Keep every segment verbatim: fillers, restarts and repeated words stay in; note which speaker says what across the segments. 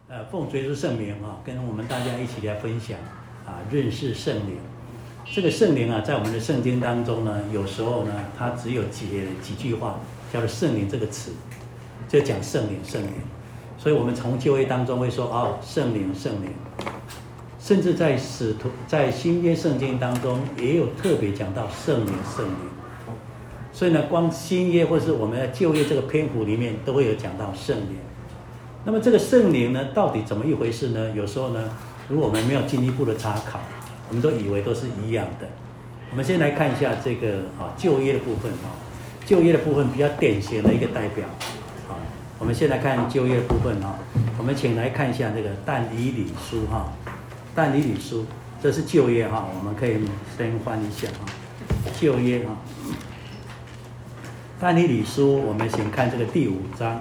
Speaker 1: 呃，奉主耶稣圣名啊，跟我们大家一起来分享啊，认识圣灵。这个圣灵啊，在我们的圣经当中呢，有时候呢，它只有几几句话，叫做圣灵这个词，就讲圣灵，圣灵。所以我们从旧约当中会说哦，圣灵，圣灵。甚至在使徒在新约圣经当中，也有特别讲到圣灵，圣灵。所以呢，光新约或是我们的旧约这个篇幅里面，都会有讲到圣灵。那么这个圣灵呢，到底怎么一回事呢？有时候呢，如果我们没有进一步的查考，我们都以为都是一样的。我们先来看一下这个啊旧约的部分啊，旧约的部分比较典型的一个代表啊。我们先来看旧约的部分啊，我们请来看一下这个但以理书哈，但以理书这是旧约哈，我们可以先翻一下啊，旧约啊，但以理书，我们先看这个第五章。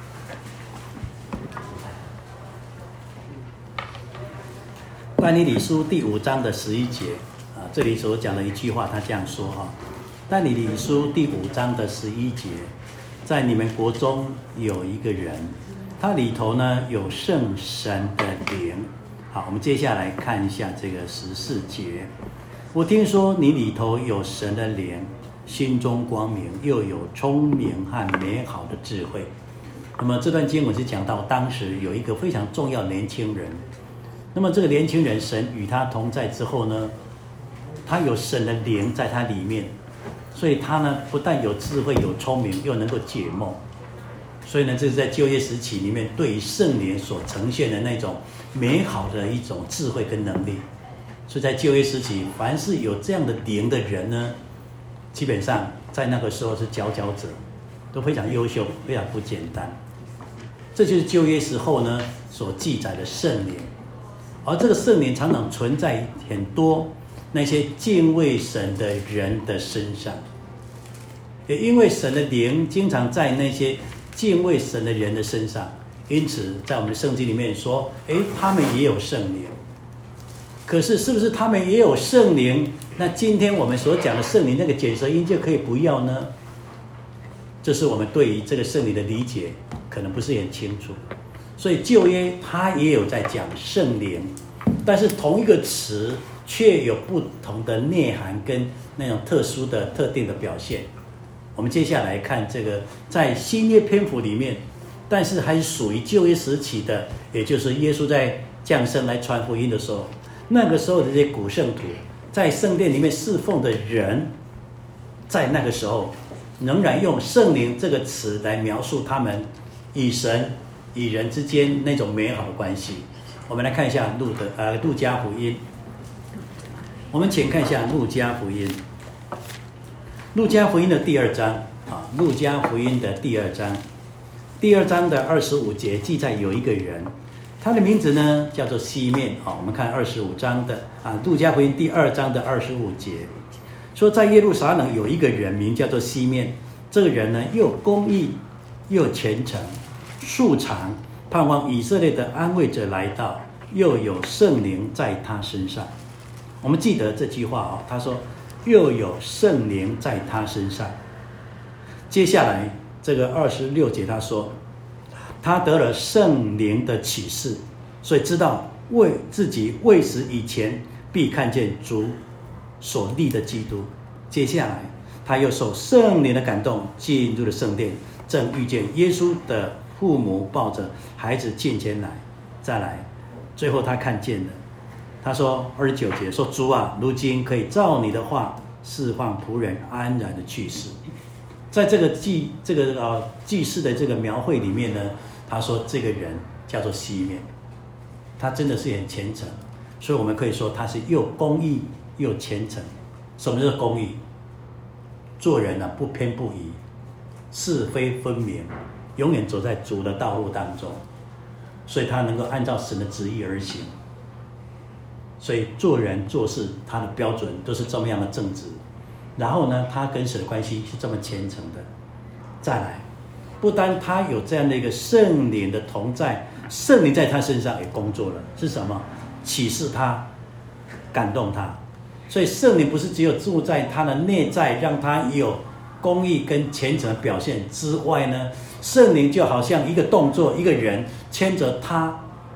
Speaker 1: 但以理书第五章的十一节啊，这里所讲的一句话，他这样说哈：但以理书第五章的十一节，在你们国中有一个人，他里头呢有圣神的灵。好，我们接下来看一下这个十四节。我听说你里头有神的灵，心中光明，又有聪明和美好的智慧。那么这段经文是讲到当时有一个非常重要的年轻人。那么这个年轻人，神与他同在之后呢，他有神的灵在他里面，所以他呢不但有智慧、有聪明，又能够解梦。所以呢，这是在旧约时期里面对于圣灵所呈现的那种美好的一种智慧跟能力。所以在旧约时期，凡是有这样的灵的人呢，基本上在那个时候是佼佼者，都非常优秀，非常不简单。这就是旧约时候呢所记载的圣灵。而这个圣灵常常存在很多那些敬畏神的人的身上，也因为神的灵经常在那些敬畏神的人的身上，因此在我们的圣经里面说，诶，他们也有圣灵。可是是不是他们也有圣灵，那今天我们所讲的圣灵那个卷舌音就可以不要呢？这是我们对于这个圣灵的理解可能不是很清楚。所以旧约它也有在讲圣灵，但是同一个词却有不同的内涵跟那种特殊的特定的表现。我们接下来看这个在新约篇幅里面，但是还是属于旧约时期的，也就是耶稣在降生来传福音的时候，那个时候的这些古圣徒在圣殿里面侍奉的人，在那个时候仍然用圣灵这个词来描述他们与神与人之间那种美好的关系。我们来看一下路的呃路加福音，我们请看一下路加福音，路加福音的第二章啊，路加福音的第二章，第二章的二十五节记载有一个人，他的名字呢叫做西面啊。我们看二十五章的啊，路加福音第二章的二十五节，说在耶路撒冷有一个人名叫做西面，这个人呢又公义又虔诚，素常盼望以色列的安慰者来到，又有圣灵在他身上。我们记得这句话哦，他说又有圣灵在他身上。接下来这个二十六节他说，他得了圣灵的启示，所以知道为自己未死以前必看见主所立的基督。接下来他又受圣灵的感动，进入了圣殿，正遇见耶稣的父母抱着孩子进前来。再来最后他看见了，他说二十九节说，主啊，如今可以照你的话释放仆人安然的去世。在这个记这个呃记事的这个描绘里面呢，他说这个人叫做西面，他真的是很虔诚，所以我们可以说他是又公义又虔诚。什么是公义？做人啊不偏不倚，是非分明，永远走在主的道路当中，所以他能够按照神的旨意而行。所以做人做事他的标准都是这么样的正直，然后呢他跟神的关系是这么虔诚的。再来，不单他有这样的一个圣灵的同在，圣灵在他身上也工作了，是什么？启示他，感动他。所以圣灵不是只有住在他的内在，让他有公义跟虔诚的表现之外呢，圣灵就好像一个动作，一个人牵着他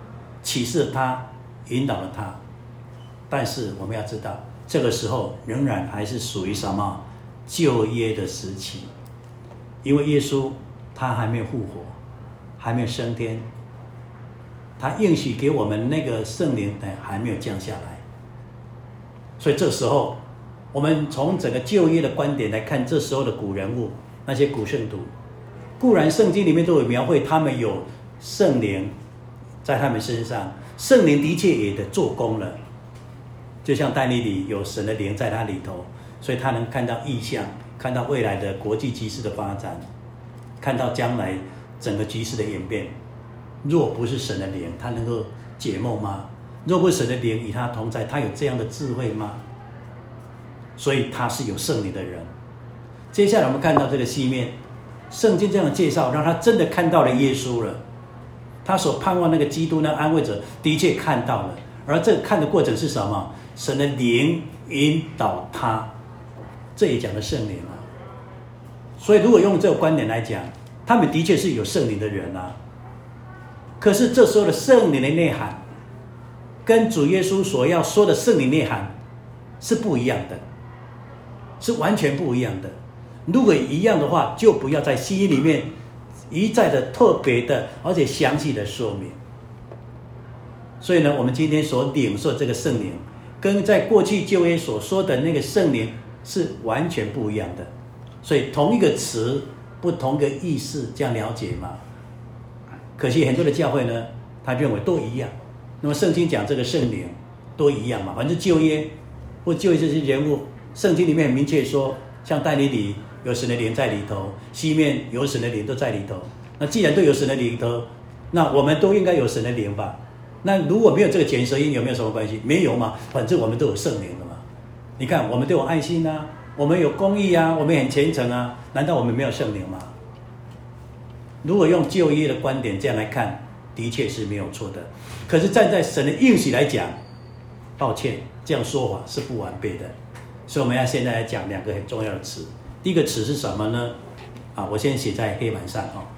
Speaker 1: 启示他，引导了他。但是我们要知道，这个时候仍然还是属于什么旧约的时期，因为耶稣他还没有复活，还没有升天，他应许给我们那个圣灵还没有降下来。所以这时候我们从整个旧约的观点来看，这时候的古人物，那些古圣徒，固然圣经里面都有描绘他们有圣灵在他们身上，圣灵的确也的做工了，就像但以理有神的灵在他里头，所以他能看到异象，看到未来的国际局势的发展，看到将来整个局势的演变。若不是神的灵，他能够解梦吗？若不是神的灵与他同在，他有这样的智慧吗？所以他是有圣灵的人。接下来我们看到这个西面，圣经这样的介绍，让他真的看到了耶稣了。他所盼望那个基督那安慰者，的确看到了。而这个看的过程是什么？神的灵引导他，这也讲的圣灵啊。所以如果用这个观点来讲，他们的确是有圣灵的人啊。可是这时候的圣灵的内涵，跟主耶稣所要说的圣灵内涵是不一样的，是完全不一样的。如果一样的话，就不要在新约里面一再的特别的而且详细的说明。所以呢，我们今天所领受这个圣灵，跟在过去旧约所说的那个圣灵是完全不一样的。所以同一个词，不同的意思，这样了解吗？可惜很多的教会呢，他认为都一样。那么圣经讲这个圣灵都一样嘛，反正旧约或旧约这些人物，圣经里面很明确说，像但以理有神的灵在里头，西面有神的灵都在里头。那既然都有神的灵头，那我们都应该有神的灵吧？那如果没有这个前舌音，有没有什么关系？没有嘛，反正我们都有圣灵的嘛。你看，我们都有爱心啊，我们有公义啊，我们很虔诚啊，难道我们没有圣灵吗？如果用旧约的观点这样来看，的确是没有错的。可是站在神的应许来讲，抱歉，这样说法是不完备的。所以我们要现在来讲两个很重要的词。第一个词是什么呢？啊，我先写在黑板上哦。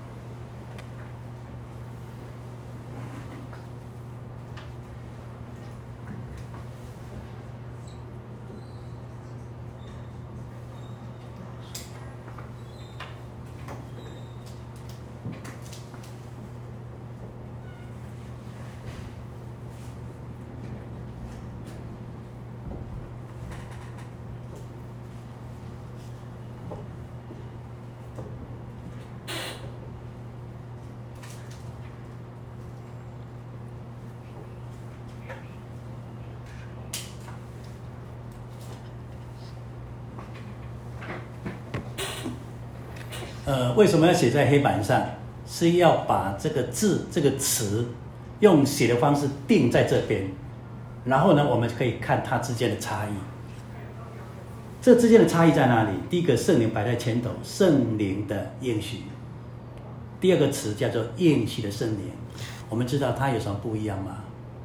Speaker 1: 呃，为什么要写在黑板上？是要把这个字、这个词，用写的方式定在这边，然后呢，我们可以看它之间的差异。这之间的差异在哪里？第一个，圣灵摆在前头，圣灵的应许；第二个词叫做应许的圣灵。我们知道它有什么不一样吗？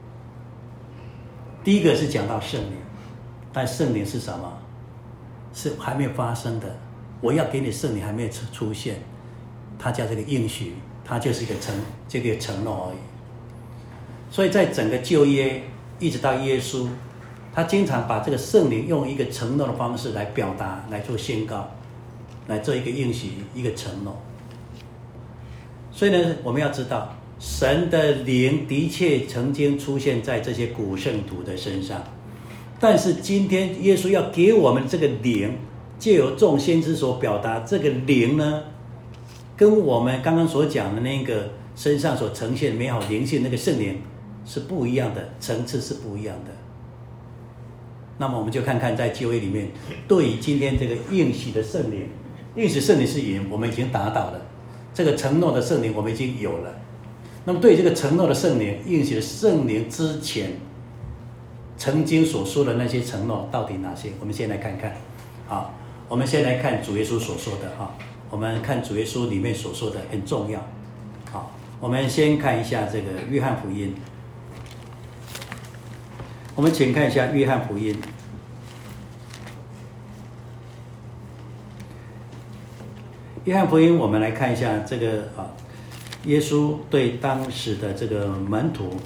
Speaker 1: 第一个是讲到圣灵，但圣灵是什么？是还没有发生的。我要给你圣灵还没有出现，它叫这个应许，它就是一个承这个承诺而已。所以在整个旧约一直到耶稣，他经常把这个圣灵用一个承诺的方式来表达，来做宣告，来做一个应许，一个承诺。所以呢，我们要知道，神的灵的确曾经出现在这些古圣徒的身上，但是今天耶稣要给我们这个灵，藉由众先知所表达这个灵呢，跟我们刚刚所讲的那个身上所呈现美好灵性那个圣灵是不一样的，层次是不一样的。那么我们就看看在旧约里面，对于今天这个应许的圣灵，应许圣灵是我们已经达到了，这个承诺的圣灵我们已经有了。那么对于这个承诺的圣灵、应许的圣灵之前曾经所说的那些承诺到底哪些？我们先来看看。好，我们先来看主耶稣所说的哈，我们看主耶稣里面所说的很重要。好，我们先看一下这个约翰福音。我们请看一下约翰福音。约翰福音，我们来看一下这个啊，耶稣对当时的这个门徒，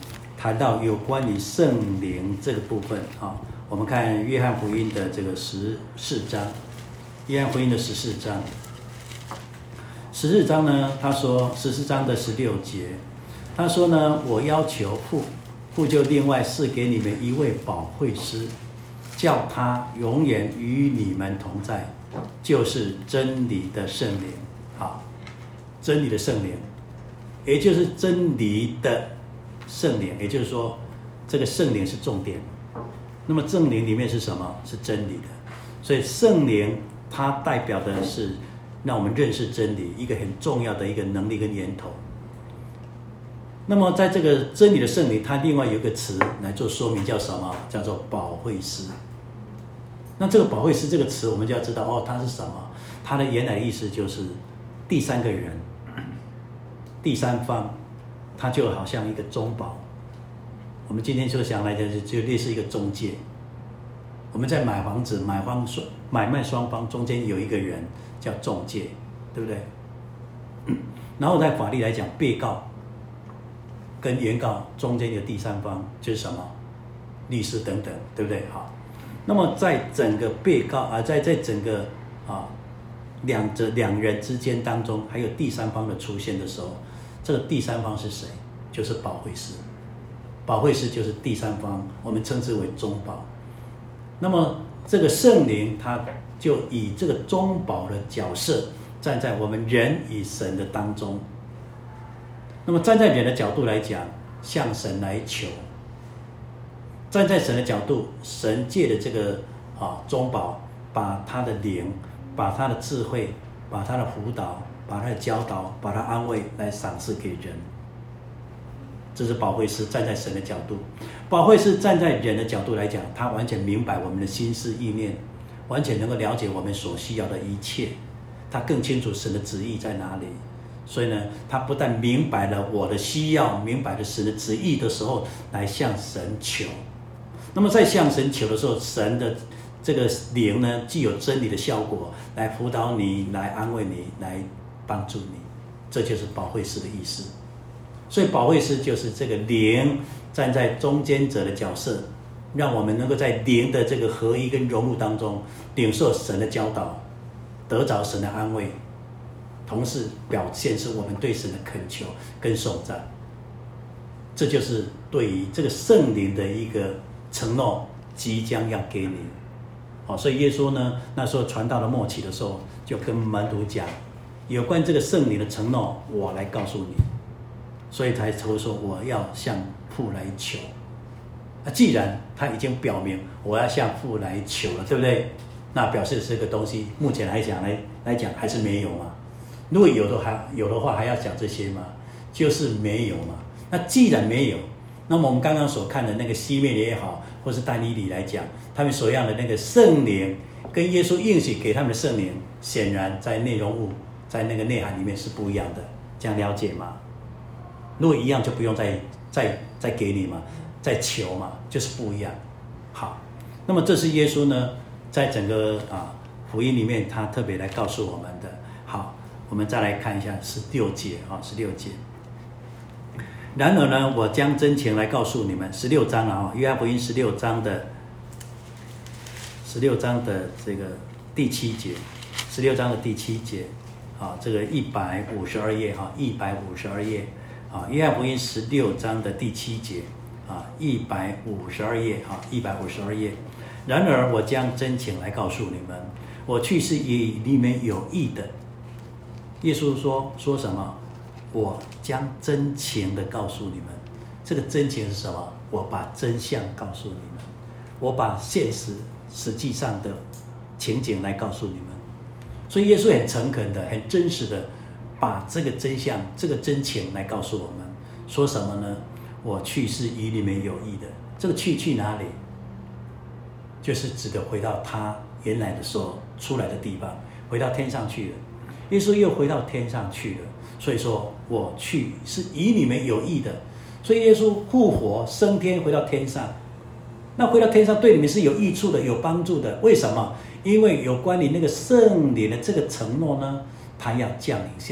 Speaker 1: 谈到有关于圣灵这个部分啊。我们看约翰福音的这个十四章，约翰福音的十四章，十四章呢，他说十四章的十六节，他说呢，我要求父，父就另外赐给你们一位保惠师，叫他永远与你们同在，就是真理的圣灵。好，真理的圣灵，也就是真理的圣灵，也就是说，这个圣灵是重点。那么圣灵里面是什么？是真理的。所以圣灵它代表的是让我们认识真理一个很重要的一个能力跟源头。那么在这个真理的圣灵，它另外有一个词来做说明，叫什么？叫做保惠师。那这个保惠师这个词，我们就要知道哦，它是什么？它的原来的意思就是第三个人、第三方，它就好像一个中保。我们今天就想来讲，就类似一个中介。我们在买房子、买方双买卖双方中间有一个人叫中介，对不对？然后在法律来讲，被告跟原告中间有第三方，就是什么？律师等等，对不对？好，那么在整个被告啊，在在整个啊两者两人之间当中，还有第三方的出现的时候，这个第三方是谁？就是保惠师。保惠师就是第三方，我们称之为中保。那么这个圣灵，他就以这个中保的角色，站在我们人与神的当中。那么站在人的角度来讲，向神来求；站在神的角度，神借的这个啊中保，把他的灵、把他的智慧、把他的辅导、把他的教导、把他安慰来赏赐给人。这是保惠师站在神的角度，保惠师站在人的角度来讲，他完全明白我们的心思意念，完全能够了解我们所需要的一切，他更清楚神的旨意在哪里。所以呢，他不但明白了我的需要，明白了神的旨意的时候，来向神求。那么在向神求的时候，神的这个灵呢，既有真理的效果，来辅导你，来安慰你，来帮助你，这就是保惠师的意思。所以保惠师就是这个灵站在中间者的角色，让我们能够在灵的这个合一跟融入当中，领受神的教导，得着神的安慰，同时表现是我们对神的恳求跟颂赞。这就是对于这个圣灵的一个承诺，即将要给你。哦，所以耶稣呢，那时候传道的末期的时候，就跟门徒讲，有关这个圣灵的承诺，我来告诉你。所以才会说我要向父来求。啊，既然他已经表明我要向父来求了，对不对？那表示这个东西目前来讲来来讲还是没有嘛。如果有的还有的话，还要讲这些吗？就是没有嘛。那既然没有，那么我们刚刚所看的那个西面也好，或是但以理来讲，他们所要的那个圣灵，跟耶稣应许给他们的圣灵，显然在内容物在那个内涵里面是不一样的。这样了解吗？如果一样，就不用再再再给你嘛，再求嘛，就是不一样。好，那么这是耶稣呢，在整个啊福音里面，他特别来告诉我们的。好，我们再来看一下十六节啊，十六节。然而呢，我将真情来告诉你们，十六章啊，约翰福音十六章的十六章的这个第七节，十六章的第七节啊，这个一百五十二页哈，一百五十二页。啊，约翰福音十六章的第七节，啊，一百五十二页，啊，一百五十二页。然而我将真情来告诉你们，我去是以你们有益的。耶稣说说什么？我将真情的告诉你们。这个真情是什么？我把真相告诉你们，我把现实实际上的情景来告诉你们。所以耶稣很诚恳的、很真实的。把这个真相、这个真情来告诉我们，说什么呢？我去是与你们有益的。这个去去哪里？就是指的回到他原来的时候出来的地方，回到天上去了。耶稣又回到天上去了，所以说我去是与你们有益的。所以耶稣复活升天，回到天上，那回到天上对你们是有益处的、有帮助的。为什么？因为有关于那个圣灵的这个承诺呢，他要降临下来，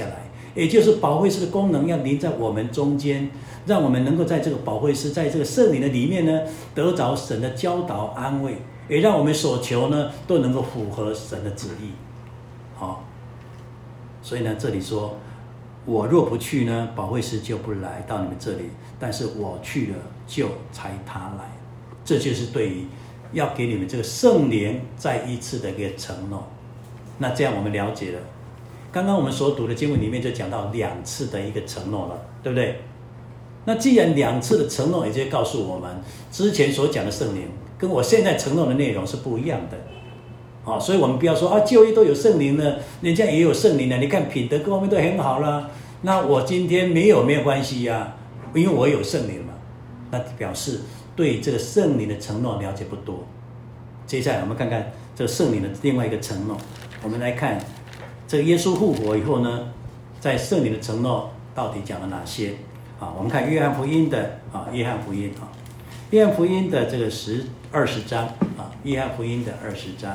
Speaker 1: 也就是保惠师的功能要临在我们中间，让我们能够在这个保惠师，在这个圣灵的里面呢，得着神的教导安慰，也让我们所求呢都能够符合神的旨意。好，所以呢，这里说，我若不去呢，保惠师就不来到你们这里；但是我去了，就差他来。这就是对于要给你们这个圣灵再一次的一个承诺。那这样我们了解了，刚刚我们所读的经文里面就讲到两次的一个承诺了，对不对？那既然两次的承诺，也就告诉我们，之前所讲的圣灵跟我现在承诺的内容是不一样的。好，所以我们不要说啊，旧约都有圣灵了，人家也有圣灵了，你看品德各方面都很好啦，那我今天没有没有关系呀、啊，因为我有圣灵嘛。那表示对这个圣灵的承诺了解不多。接下来我们看看这个圣灵的另外一个承诺，我们来看这个耶稣复活以后呢，在圣灵的承诺到底讲了哪些？啊，我们看约翰福音的啊，约翰福音啊，约翰福音的这个十二十章啊，约翰福音的二十章。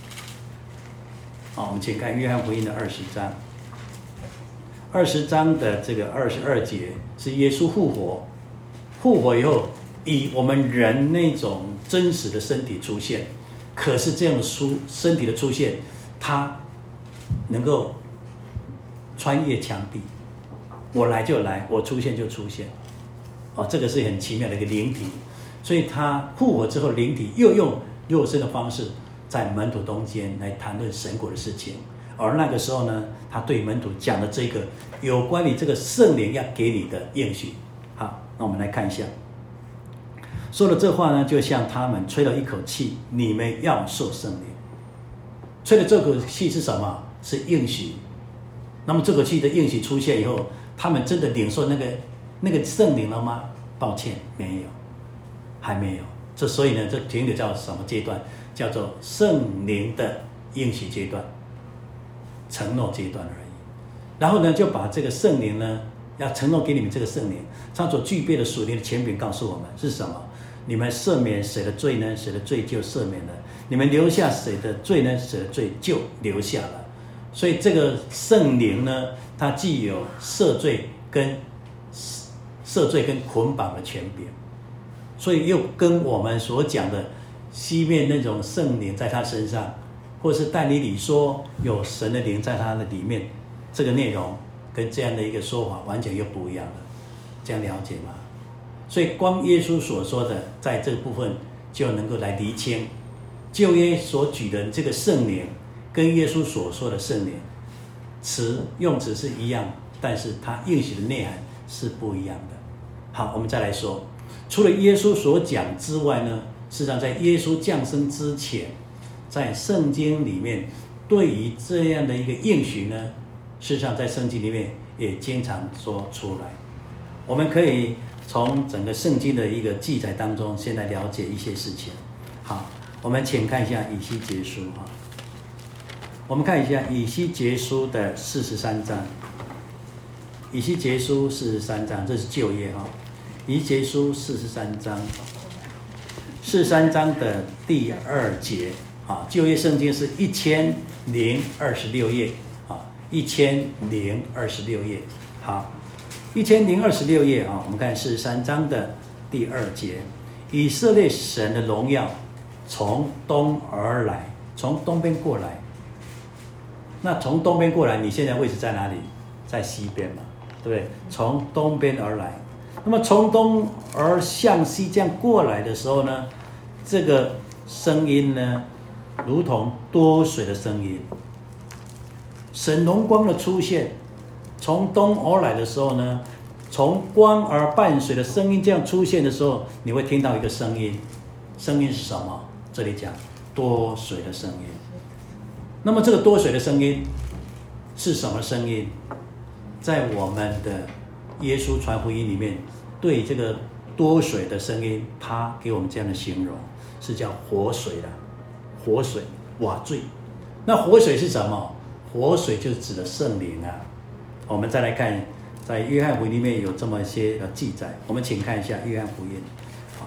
Speaker 1: 好，我们请看约翰福音的二十章。二十章的这个二十二节是耶稣复活，复活以后以我们人那种真实的身体出现。可是这样的出身体的出现，它能够穿越墙壁，我来就来，我出现就出现。哦，这个是很奇妙的一个灵体。所以他复活之后，灵体又用肉身的方式在门徒中间来谈论神国的事情。而那个时候呢，他对门徒讲了这个有关于这个圣灵要给你的应许。好，那我们来看一下。说了这话呢，就像他们吹了一口气，你们要受圣灵。吹的这口气是什么？是应许。那么这口气的应许出现以后，他们真的领受那个那个圣灵了吗？抱歉，没有，还没有。这所以呢，这停留叫什么阶段？叫做圣灵的应许阶段，承诺阶段而已。然后呢，就把这个圣灵呢，要承诺给你们这个圣灵，他所具备的属灵的权柄告诉我们是什么？你们赦免谁的罪呢？谁的罪就赦免了；你们留下谁的罪呢？谁的罪就留下了。所以这个圣灵呢，它既有赦罪跟赦罪跟捆绑的权柄，所以又跟我们所讲的西面那种圣灵在他身上，或是但以理说有神的灵在他的里面，这个内容跟这样的一个说法完全又不一样了。这样了解吗？所以光耶稣所说的，在这个部分就能够来厘清旧约所举的这个圣灵跟耶稣所说的圣灵词用词是一样，但是它应许的内涵是不一样的。好，我们再来说，除了耶稣所讲之外呢，事实上在耶稣降生之前，在圣经里面对于这样的一个应许呢，事实上在圣经里面也经常说出来。我们可以从整个圣经的一个记载当中，先来了解一些事情。好，我们请看一下以西结书哈。我们看一下以西结书的四十三章。以西结书四十三章，这是旧约哈。以西结书四十三章，四十三章的第二节啊，旧约圣经是一千零二十六页啊，一千零二十六页。好。一千零二十六页啊，我们看四十三章的第二节，以色列神的荣耀从东而来，从东边过来。那从东边过来，你现在位置在哪里？在西边嘛，对不对？从东边而来。那么从东而向西这样过来的时候呢，这个声音呢，如同多水的声音。神荣光的出现。从东而来的时候呢，从光而伴随的声音这样出现的时候，你会听到一个声音，声音是什么？这里讲多水的声音。那么这个多水的声音是什么声音？在我们的耶稣传福音里面，对这个多水的声音，他给我们这样的形容，是叫活水的，活水瓦醉。那活水是什么？活水就指的圣灵啊。我们再来看，在约翰福音里面有这么一些的记载，我们请看一下约翰福音。好，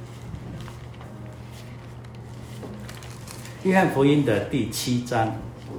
Speaker 1: 约翰福音的第七章，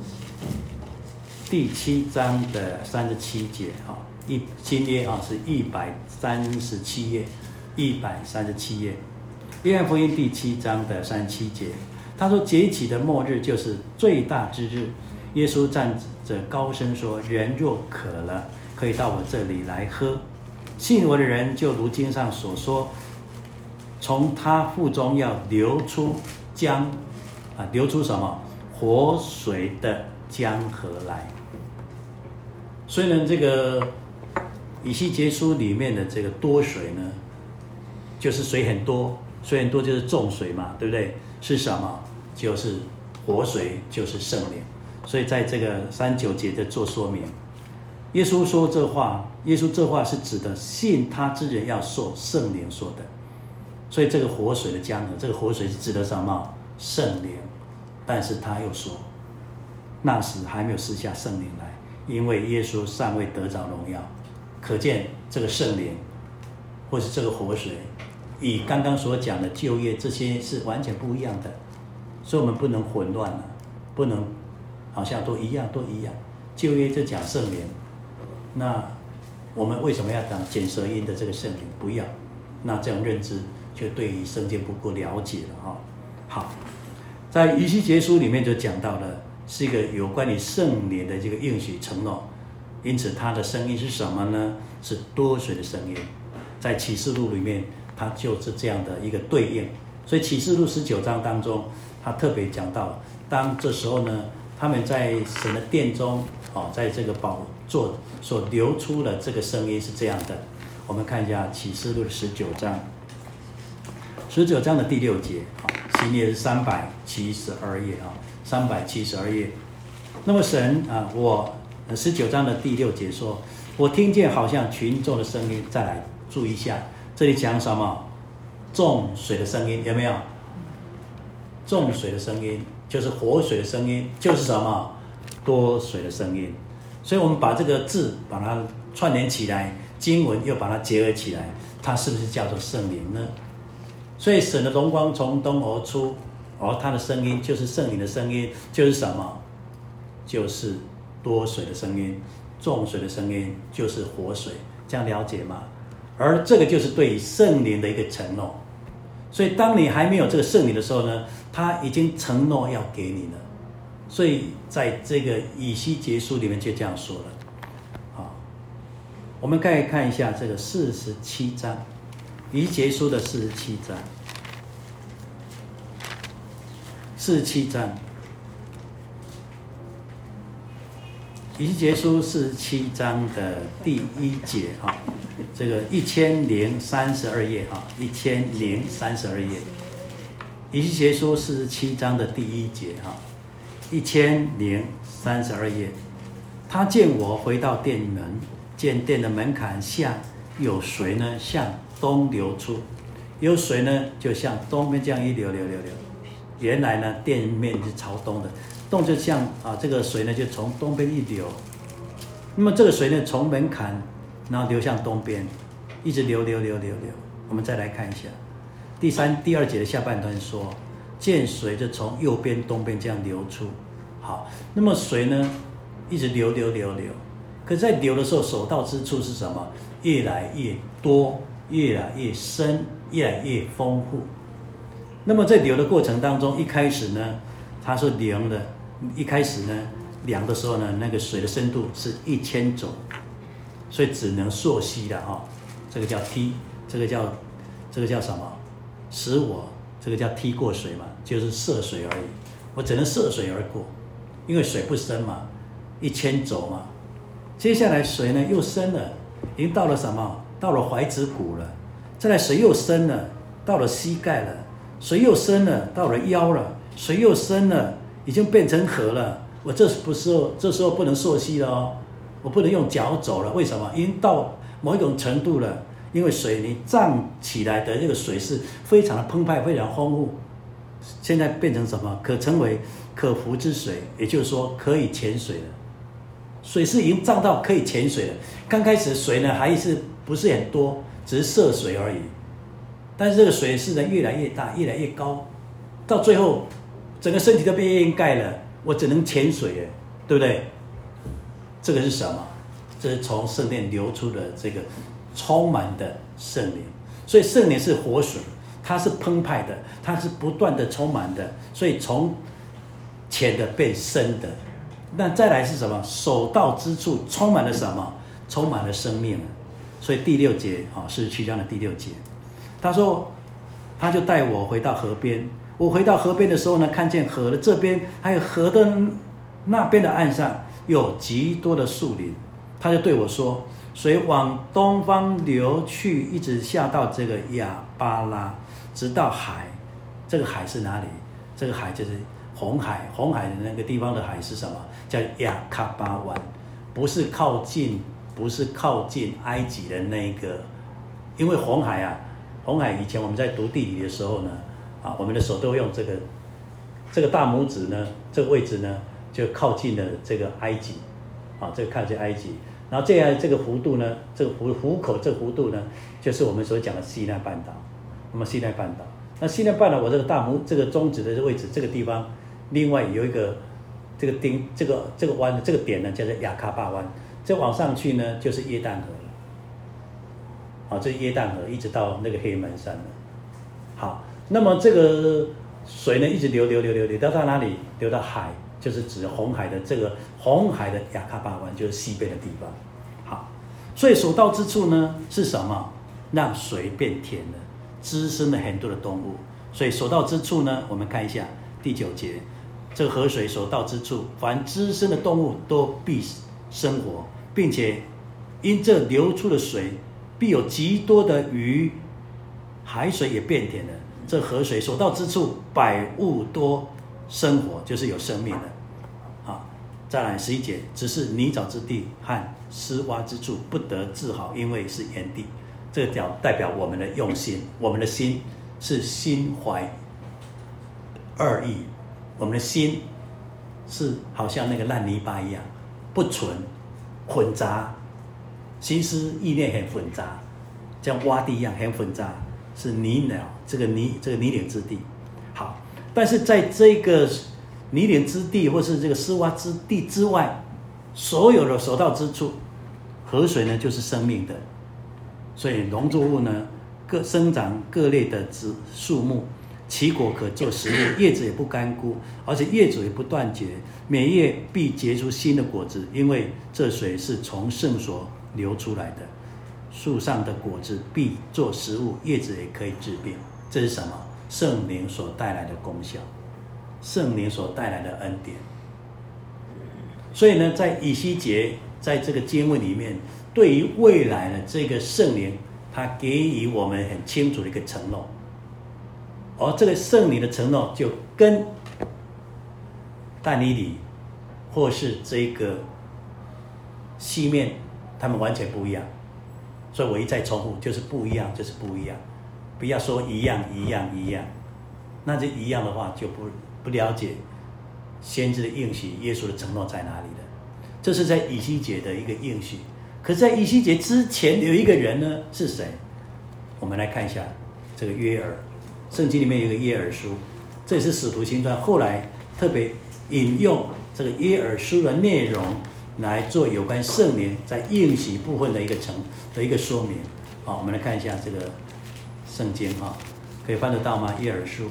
Speaker 1: 第七章的三十七节啊，一新约啊是一百三十七页，一百三十七页。约翰福音第七章的三十七节，他说节期的末日就是最大之日。耶稣站着高声说：“人若渴了，可以到我这里来喝。信我的人，就如经上所说，从他腹中要流出江啊，流出什么活水的江河来。”虽然这个以西结书里面的这个多水呢，就是水很多，水很多就是众水嘛，对不对？是什么？就是活水，就是圣灵。所以在这个三十九节的做说明，耶稣说这话，耶稣这话是指的信他之人要受圣灵说的。所以这个活水的江河，这个活水是指的什么？圣灵。但是他又说，那时还没有施下圣灵来，因为耶稣尚未得着荣耀。可见这个圣灵或是这个活水与刚刚所讲的旧约这些是完全不一样的，所以我们不能混乱了，不能好像都一样都一样。旧约就讲圣灵，那我们为什么要讲简舌音的这个圣灵？不要，那这样认知就对于圣经不够了解了哈。好，在以西结书里面就讲到了，是一个有关于圣灵的这个应许承诺。因此它的声音是什么呢？是多水的声音。在启示录里面它就是这样的一个对应。所以启示录十九章当中他特别讲到，当这时候呢，他们在神的殿中哦，在这个宝座所流出的这个声音是这样的。我们看一下启示录的十九章，十九章的第六节，新约是三百七十二页啊，三百七十二页。那么神啊，我十九章的第六节说，我听见好像群众的声音。再来注意一下，这里讲什么？众水的声音，有没有？众水的声音就是活水的声音，就是什么？多水的声音。所以我们把这个字把它串联起来，经文又把它结合起来，它是不是叫做圣灵呢？所以神的荣光从东而出，而它的声音就是圣灵的声音，就是什么？就是多水的声音，众水的声音就是活水，这样了解吗？而这个就是对圣灵的一个承诺。所以当你还没有这个圣灵的时候呢，他已经承诺要给你了。所以在这个以西结书里面就这样说了。好，我们再看一下这个四十七章，以西结书的四十七章，四十七章，以西结书四十七章的第一节啊，这个一千零三十二页啊，一千零三十二页，以西结书四十七章的第一节啊，一千零三十二页。他见我回到殿门，见殿的门槛下有水呢，向东流出，有水呢，就向东边这样一流流流流。原来呢，殿面是朝东的。洞就像啊，这个水呢就从东边一流，那么这个水呢从门槛，然后流向东边，一直流流流流流。我们再来看一下第三第二节的下半段说，见水就从右边东边这样流出。好，那么水呢一直流流流流，可是在流的时候，所到之处是什么？越来越多，越来越深，越来越丰富。那么在流的过程当中，一开始呢，它是量的，一开始呢量的时候呢，那个水的深度是一千肘，所以只能溯溪的哈，这个叫梯，这个叫这个叫什么？使我这个叫梯过水嘛，就是涉水而已，我只能涉水而过，因为水不深嘛，一千肘嘛。接下来水呢又深了，已经到了什么？到了怀子骨了。再来水又深了，到了膝盖了。水又深了，到了腰了。水又深了，已经变成河了。我这不时候这时候不能溯溪了哦，我不能用脚走了。为什么？因为到某一种程度了，因为水你涨起来的这个水是非常的澎湃，非常丰富。现在变成什么？可称为可浮之水，也就是说可以潜水了。水是已经涨到可以潜水了。刚开始水呢还是不是很多，只是涉水而已。但是这个水势呢越来越大，越来越高，到最后整个身体都被掩盖了，我只能潜水了，对不对？ 这个是什么？这是从圣殿流出的这个充满的圣灵。所以圣灵是活水，它是澎湃的，它是不断的充满的，所以从浅的变深的。那再来是什么？所到之处充满了什么？充满了生命。所以第六节啊，四十七章的第六节，他说，他就带我回到河边。我回到河边的时候呢，看见河的这边还有河的那边的岸上有极多的树林。他就对我说，水往东方流去，一直下到这个亚巴拉，直到海。这个海是哪里？这个海就是红海。红海的那个地方的海是什么？叫亚卡巴湾，不是靠近，不是靠近埃及的那个。因为红海啊，红海以前我们在读地理的时候呢，啊，我们的手都用这个这个大拇指呢，这个位置呢，就靠近了这个埃及，啊，这个靠近埃及。然后这样这个弧度呢，这个湖湖口这个弧度呢，就是我们所讲的西奈半岛。那么西奈半岛，那西奈半岛我这个大拇这个中指的位置这个地方，另外有一个这个丁这个这个湾这个点呢，叫做雅卡巴湾。再往上去呢，就是约旦河了。好，这是约旦河一直到那个黑门山了。好，那么这个水呢，一直流流流流流到到哪里？流到海。就是指红海的这个红海的雅卡巴湾，就是西边的地方。好，所以所到之处呢是什么？让水变甜了，滋生了很多的动物。所以所到之处呢，我们看一下第九节，这个河水所到之处，凡滋生的动物都必生活，并且因这流出的水，必有极多的鱼，海水也变甜了。这河水所到之处，百物多生活，就是有生命的。好，再来十一节，只是泥沼之地和湿洼之处不得治好，因为是炎地。这个表代表我们的用心，我们的心是心怀二意，我们的心是好像那个烂泥巴一样，不纯，混杂，心思意念很混杂，像洼地一样很混杂，是泥淖，这个泥这个泥泞之地。好，但是在这个泥泞之地或是这个湿洼之地之外，所有的所到之处，河水呢就是生命的，所以农作物呢各生长各类的植树木，其果可做食物，叶子也不干枯，而且叶子也不断绝，每叶必结出新的果子，因为这水是从圣所流出来的。树上的果子必做食物，叶子也可以治病。这是什么？圣灵所带来的功效，圣灵所带来的恩典。所以呢，在以西结在这个经文里面，对于未来的这个圣灵，他给予我们很清楚的一个承诺。而这个圣灵的承诺就跟但以理或是这个西面他们完全不一样。所以我一再重复，就是不一样，就是不一样。不要说一样一样一样，那这一样的话就不不了解先知的应许，耶稣的承诺在哪里了。这是在以西结的一个应许。可是在以西结之前有一个人呢，是谁？我们来看一下这个约珥，圣经里面有一个约珥书，这也是使徒行传后来特别引用这个约珥书的内容来做有关圣灵在应许部分的一个成的一个说明。好，我们来看一下这个圣经哈，可以翻得到吗？约珥书。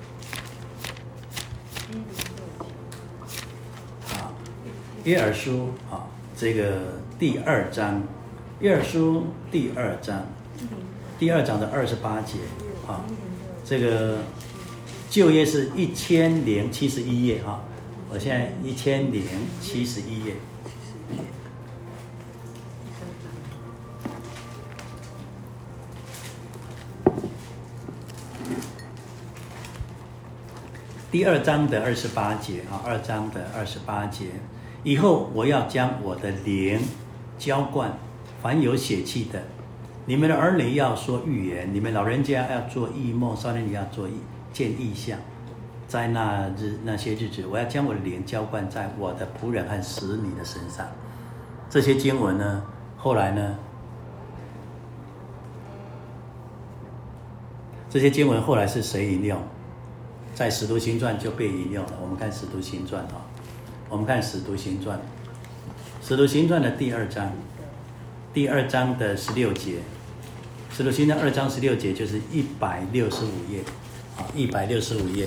Speaker 1: 好，约珥书啊，这个第二章，约珥书第二章，第二章的二十八节啊，这个旧约是一千零七十一页哈，我现在一千零七十一页。第二章的二十八节啊，二章的二十八节，以后我要将我的灵浇灌凡有血气的，你们的儿女要说预言，你们老人家要做异梦，少年人要做见异象。在那日那些日子，我要将我的灵浇灌在我的仆人和使女的身上。这些经文呢，后来呢，这些经文后来是谁引用？在使徒行传就被引用了。我们看使徒行传啊，我们看使徒行传， 使徒行传的第二章，第二章的十六节，使徒行传二章十六节就是一百六十五页，啊，一百六十五页。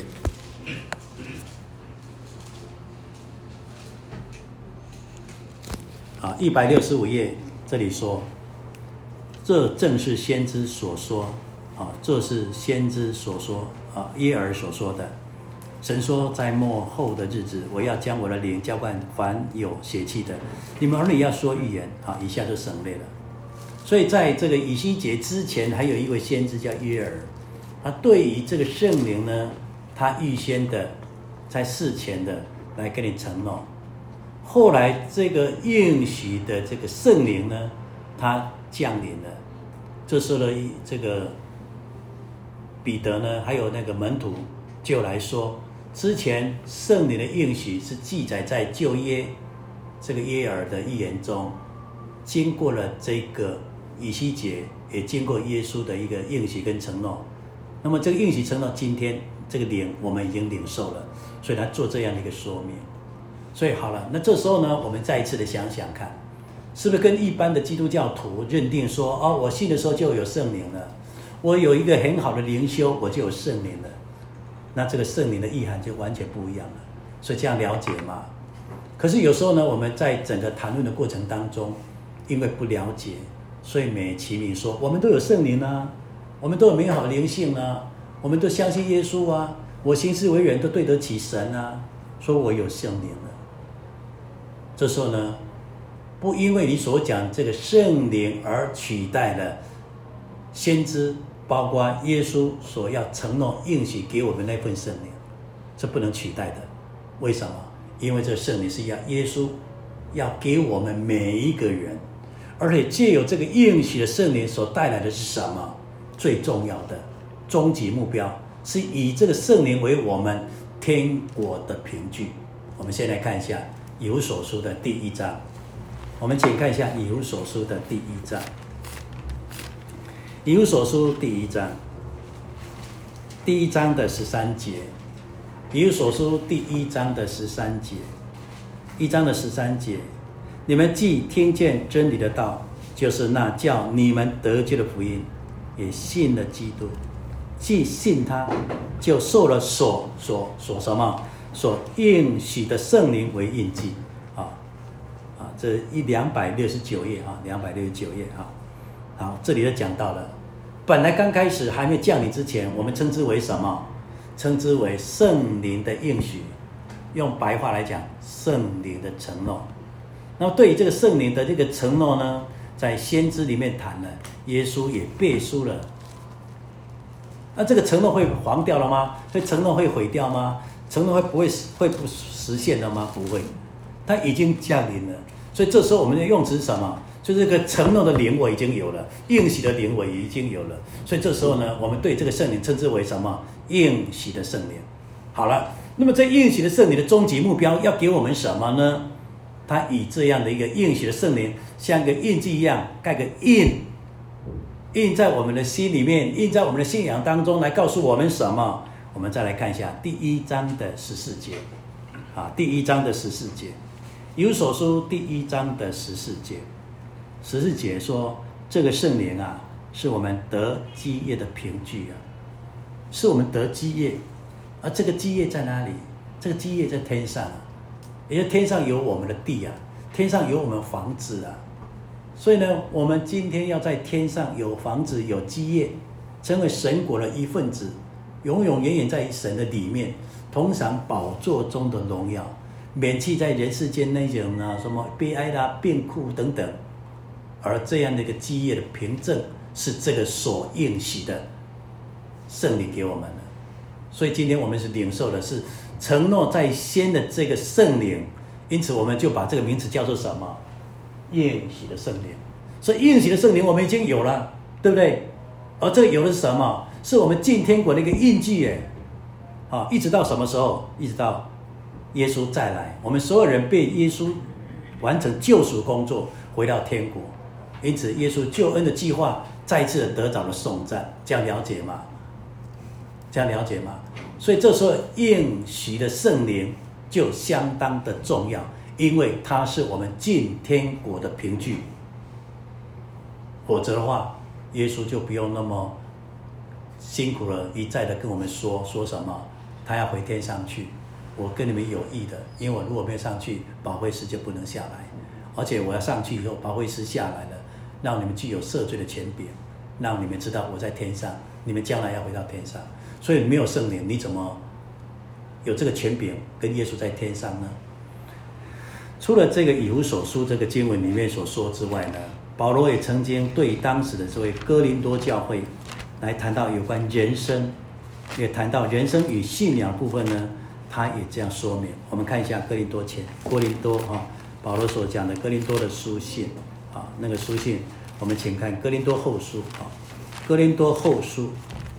Speaker 1: 啊，一百六十五页这里说，这正是先知所说，啊，这是先知所说，啊，耶尔所说的。神说，在末后的日子，我要将我的灵浇灌凡有血气的，你们儿女要说预言。好，一下就省略了。所以在这个以西结之前，还有一位先知叫约尔，他对于这个圣灵呢，他预先的在事前的来跟你承诺。后来这个应许的这个圣灵呢，他降临了。这时候呢，这个彼得呢，还有那个门徒就来说，之前圣灵的应许是记载在旧约这个耶尔的预言中，经过了这个以西结，也经过耶稣的一个应许跟承诺。那么这个应许承诺，今天这个灵我们已经领受了，所以他做这样的一个说明。所以好了，那这时候呢，我们再一次的想想看，是不是跟一般的基督教徒认定说，哦，我信的时候就有圣灵了，我有一个很好的灵修，我就有圣灵了。那这个圣灵的意涵就完全不一样了，所以这样了解嘛。可是有时候呢，我们在整个谈论的过程当中，因为不了解，所以美其名说我们都有圣灵啊，我们都有美好的灵性啊，我们都相信耶稣啊，我行事为人都对得起神啊，说我有圣灵了。这时候呢，不因为你所讲这个圣灵而取代了先知，包括耶稣所要承诺应许给我们那份圣灵，这不能取代的。为什么？因为这个圣灵是要耶稣要给我们每一个人，而且藉由这个应许的圣灵所带来的是什么？最重要的终极目标是以这个圣灵为我们天国的凭据。我们先来看一下以弗所书的第一章，我们请看一下以弗所书的第一章。以弗所书第一章，第一章的十三节，以弗所书第一章的十三节，一章的十三节，你们既听见真理的道，就是那叫你们得救的福音，也信了基督，既信他，就受了所所所什么？所应许的圣灵为印记。啊啊，这一两百六十九页啊，两百六十九页啊。好，这里就讲到了，本来刚开始还没降临之前，我们称之为什么？称之为圣灵的应许。用白话来讲，圣灵的承诺。那么对于这个圣灵的这个承诺呢，在先知里面谈了，耶稣也背书了。那这个承诺会黄掉了吗？这承诺会毁掉吗？承诺会不会会不实现的吗？不会，它已经降临了。所以这时候我们的用词是什么？就是这个承诺的灵我已经有了，应许的灵我已经有了。所以这时候呢，我们对这个圣灵称之为什么？应许的圣灵。好了，那么这应许的圣灵的终极目标要给我们什么呢？他以这样的一个应许的圣灵，像一个印记一样，盖个印，印在我们的心里面，印在我们的信仰当中，来告诉我们什么？我们再来看一下第一章的十四节，啊，第一章的十四节，以弗所书第一章的十四节，十四节说，这个圣灵啊，是我们得基业的凭据啊，是我们得基业，而这个基业在哪里？这个基业在天上啊，也就天上有我们的地啊，天上有我们房子啊，所以呢，我们今天要在天上有房子有基业，成为神国的一份子。永永远远在神的里面，同享宝座中的荣耀，免去在人世间那种啊什么悲哀啦、病苦等等。而这样的一个基业的凭证，是这个所应许的圣灵给我们的。所以今天我们是领受的是承诺在先的这个圣灵，因此我们就把这个名词叫做什么？应许的圣灵。所以应许的圣灵我们已经有了，对不对？而这个有的是什么？是我们进天国的一个印记耶，啊，一直到什么时候？一直到耶稣再来，我们所有人被耶稣完成救赎工作，回到天国。因此，耶稣救恩的计划再一次的得到了颂赞。这样了解吗？这样了解吗？所以这时候应许的圣灵就相当的重要， 因为它是我们进天国的凭据。否则的话，耶稣就不用那么辛苦了，一再的跟我们说说什么，他要回天上去。我跟你们有益的，因为我如果没有上去，保惠师就不能下来。而且我要上去以后，保惠师下来了，让你们具有赦罪的权柄，让你们知道我在天上，你们将来要回到天上。所以没有圣灵，你怎么有这个权柄跟耶稣在天上呢？除了这个以弗所书这个经文里面所说之外呢，保罗也曾经对当时的这位哥林多教会来谈到有关人生，也谈到人生与信仰部分呢，他也这样说明。我们看一下哥林多前哥林多啊，保罗所讲的哥林多的书信啊，那个书信，我们请看哥林多后书啊，哥林多后书，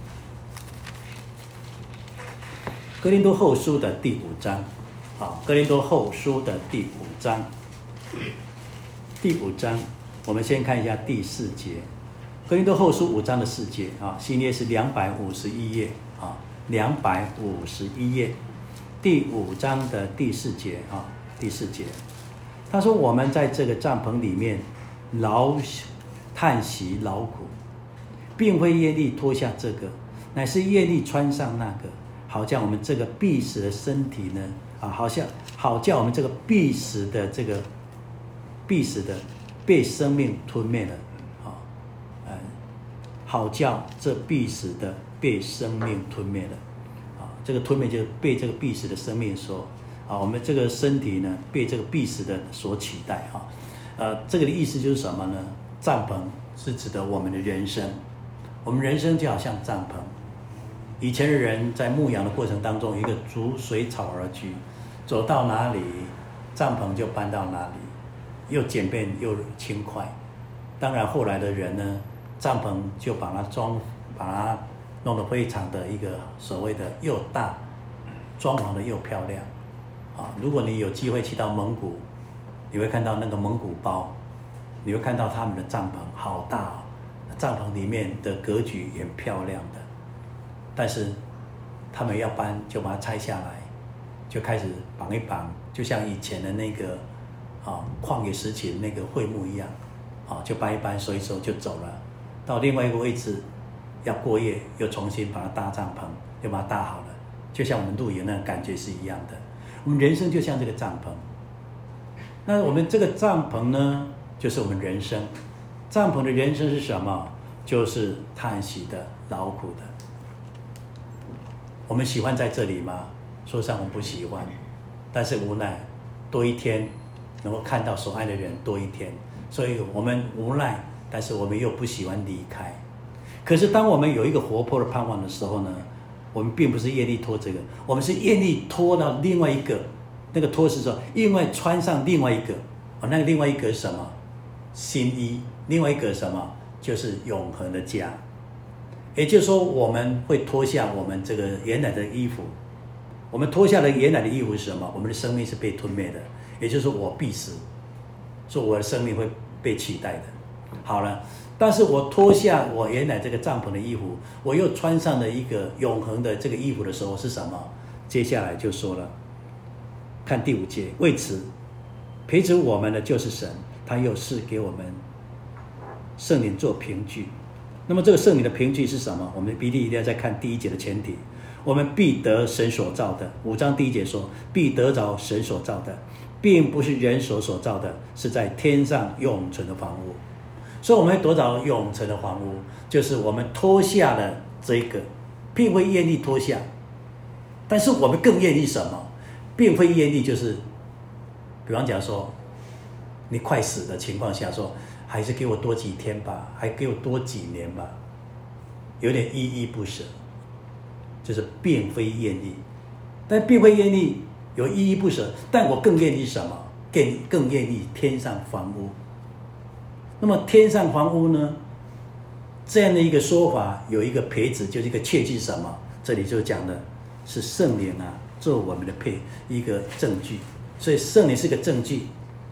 Speaker 1: 哥林多后书的第五章啊，哥林多后书的第五章，第五章。我们先看一下第四节，哥林多后书五章的四节啊，新约是两百五十一页啊，两百五十一页，第五章的第四节啊，第四节，他说我们在这个帐篷里面劳叹息劳苦，并非愿意脱下这个，乃是愿意穿上那个，好叫我们这个必死的身体呢啊，好像好叫我们这个必死的这个必死的。被生命吞灭了，啊，呃，好叫这必死的被生命吞灭了，啊，这个吞灭就是被这个必死的生命所，啊，我们这个身体呢被这个必死的所取代，哈，呃，这个的意思就是什么呢？帐篷是指的我们的人生，我们人生就好像帐篷。以前的人在牧羊的过程当中，一个逐水草而居，走到哪里，帐篷就搬到哪里。又简便又轻快，当然后来的人呢，帐篷就把它装，把它弄得非常的一个所谓的又大，装潢的又漂亮，啊，如果你有机会去到蒙古，你会看到那个蒙古包，你会看到他们的帐篷好大哦，帐篷里面的格局也很漂亮的，但是他们要搬就把它拆下来，就开始绑一绑，就像以前的那个。啊，旷野时期的那个会幕一样，啊，就搬一搬收一收就走了，到另外一个位置要过夜，又重新把它搭帐篷，又把它搭好了，就像我们露营那感觉是一样的。我们人生就像这个帐篷，那我们这个帐篷呢，就是我们人生。帐篷的人生是什么？就是叹息的、劳苦的。我们喜欢在这里吗？说上我们不喜欢，但是无奈多一天。能够看到所爱的人多一天，所以我们无奈，但是我们又不喜欢离开。可是当我们有一个活泼的盼望的时候呢，我们并不是愿意脱这个，我们是愿意脱到另外一个，那个脱是说，因为穿上另外一个，哦，那个另外一个是什么？新衣，另外一个什么？就是永恒的家。也就是说，我们会脱下我们这个原来的衣服，我们脱下了原来的衣服是什么？我们的生命是被吞灭的。也就是说我必死，说我的生命会被取代的。好了，但是我脱下我原来这个帐篷的衣服，我又穿上了一个永恒的这个衣服的时候是什么？接下来就说了，看第五节，为此培植我们的就是神，他又是给我们圣灵做凭据。那么这个圣灵的凭据是什么？我们必定一定要再看第一节的前提，我们必得神所造的。五章第一节说，必得着神所造的。并不是人手所造的，是在天上永存的房屋。所以我们会得着永存的房屋，就是我们脱下了这个，并非愿意脱下，但是我们更愿意什么？并非愿意就是，比方讲说，你快死的情况下说，还是给我多几天吧，还给我多几年吧，有点依依不舍，就是并非愿意，但并非愿意。有依依不舍，但我更愿意什么？更更愿意天上房屋。那么天上房屋呢？这样的一个说法，有一个培植，就是一个切记什么？这里就讲的是圣灵啊，做我们的配一个证据。所以圣灵是个证据，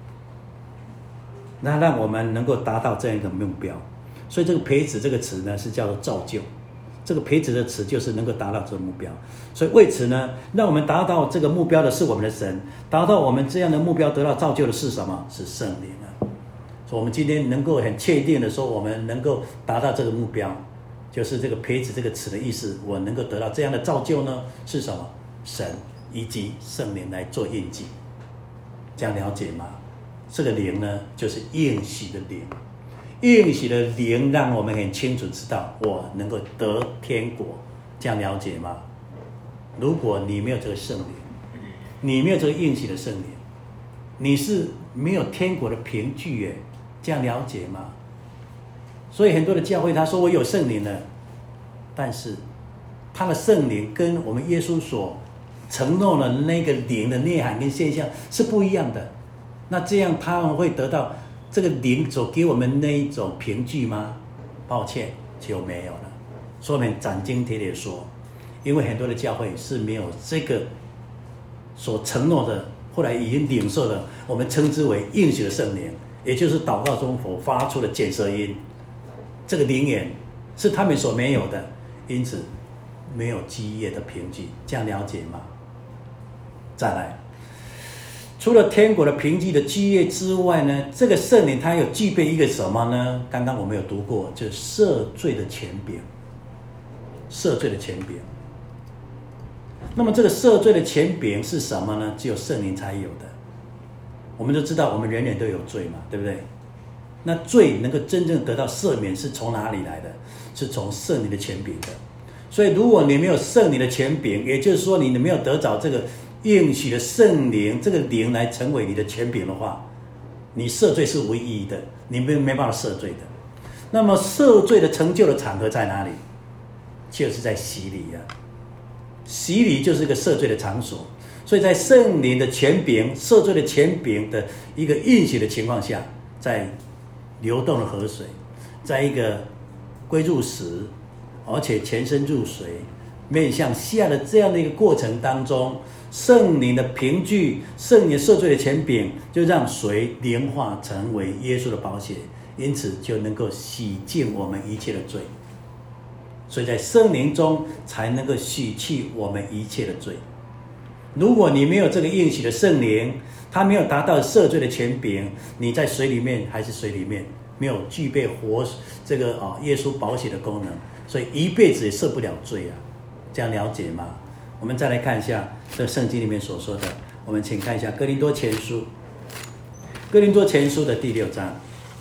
Speaker 1: 那让我们能够达到这样一个目标。所以这个培植这个词呢，是叫做造就。 这个培植的词就是能够达到这个目标。所以为此呢，让我们达到这个目标的是我们的神，达到我们这样的目标得到造就的是什么？是圣灵啊。所以我们今天能够很确定的说，我们能够达到这个目标，就是这个培植这个词的意思，我能够得到这样的造就呢，是什么？神以及圣灵来做印记。这样了解吗？这个灵呢，就是应许的灵。应许的灵让我们很清楚知道我能够得天国，这样了解吗？如果你没有这个圣灵，你没有这个应许的圣灵，你是没有天国的凭据耶，这样了解吗？所以很多的教会他说我有圣灵了，但是他的圣灵跟我们耶稣所承诺的那个灵的内涵跟现象是不一样的，那这样他们会得到这个灵所给我们那一种凭据吗？抱歉，就没有了。所以我们斩钉截铁说，因为很多的教会是没有这个所承诺的，后来已经领受了，我们称之为应许的圣灵，也就是祷告中所发出的简舌音，这个灵言是他们所没有的，因此没有基业的凭据，这样了解吗？再来，除了天国的凭据的基业之外呢，这个圣灵它有具备一个什么呢？刚刚我们有读过，就是赦罪的权柄。赦罪的权柄。那么这个赦罪的权柄是什么呢？只有圣灵才有的。我们都知道，我们人人都有罪嘛，对不对？那罪能够真正得到赦免是从哪里来的？是从圣灵的权柄的。所以如果你没有圣灵的权柄，也就是说你没有得着这个应许的圣灵，这个灵来成为你的权柄的话，你赦罪是无意义的，你没没办法赦罪的。那么赦罪的成就的场合在哪里？就是在洗礼啊，洗礼就是一个赦罪的场所。所以在圣灵的权柄、赦罪的权柄的一个应许的情况下，在流动的河水，在一个归入时，而且全身入水，面向下的这样的一个过程当中，圣灵的凭据、圣灵赦罪的权柄，就让水灵化成为耶稣的宝血，因此就能够洗净我们一切的罪。所以在圣灵中才能够洗去我们一切的罪。如果你没有这个应许的圣灵，他没有达到赦罪的权柄，你在水里面还是水里面，没有具备活这个啊耶稣宝血的功能，所以一辈子也赦不了罪啊。这样了解吗？我们再来看一下这圣经里面所说的，我们请看一下哥林多前书，哥林多前书的第六章。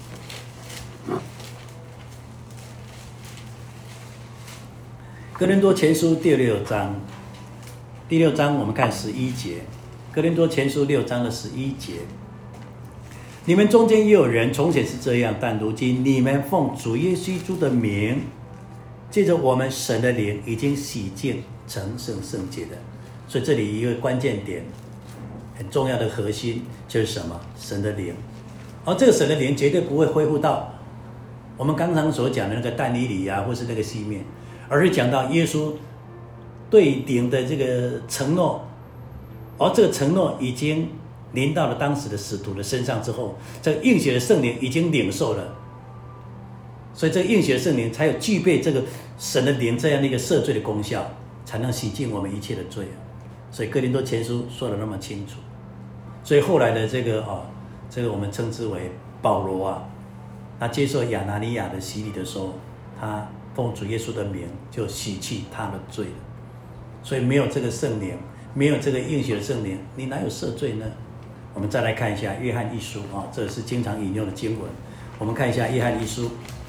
Speaker 1: 哥林多前书第六章，第六章我们看十一节。哥林多前书六章的十一节，你们中间也有人从前是这样，但如今你们奉主耶稣基督的名，借着我们神的灵，已经洗净成圣圣洁的。所以这里一个关键点，很重要的核心就是什么？神的灵。而这个神的灵绝对不会恢复到我们刚刚所讲的那个但以理啊，或是那个西面，而是讲到耶稣对灵的这个承诺，而这个承诺已经临到了当时的使徒的身上之后，这个应许的圣灵已经领受了，所以这个应许的圣灵才有具备这个神的灵这样的一个赦罪的功效，才能洗净我们一切的罪啊。所以哥林多前书说得那么清楚。所以后来的这个啊，这个我们称之为保罗啊，他接受亚拿尼亚的洗礼的时候，他奉主耶稣的名就洗去他的罪了。所以没有这个圣灵，没有这个应许的圣灵，你哪有赦罪呢？我们再来看一下约翰一书啊，这是经常引用的经文。我们看一下约翰一书，